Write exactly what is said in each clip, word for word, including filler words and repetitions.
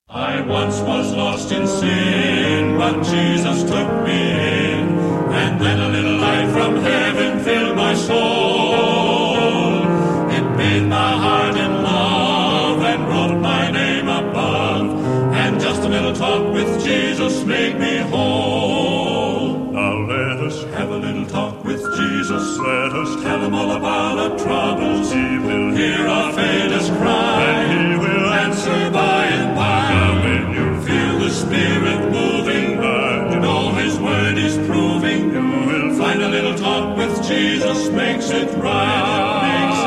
I once was lost in sin, but Jesus took me in, and then a little light from heaven filled my soul. It bathed my heart in love and wrote my name above, and just a little talk with Jesus made me whole. Now let us have a little talk with Jesus. Let us tell him all about our troubles. He will hear our faintest cry, and he will answer by and by. Now when you feel the Spirit moving, and you know his word is proving, you will find a little talk with Jesus makes it right. Makes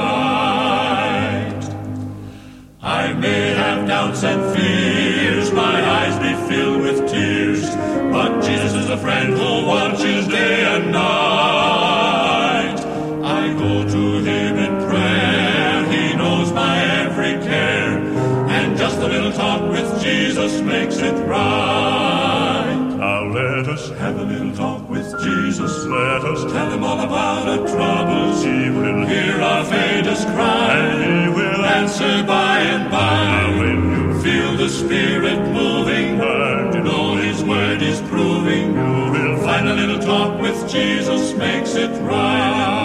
it right. I may have doubts and fears, my eyes may fill with tears, but Jesus is a friend who watches day and night. I go to him in prayer, he knows my every care, and just a little talk with Jesus makes it right. Now let us have a little talk with Jesus. Let us tell him all about our troubles. He will hear our faintest cry, and he will answer by and by. Now when you feel the Spirit moving, and you know his word is proving, you will find a little talk with Jesus makes it right.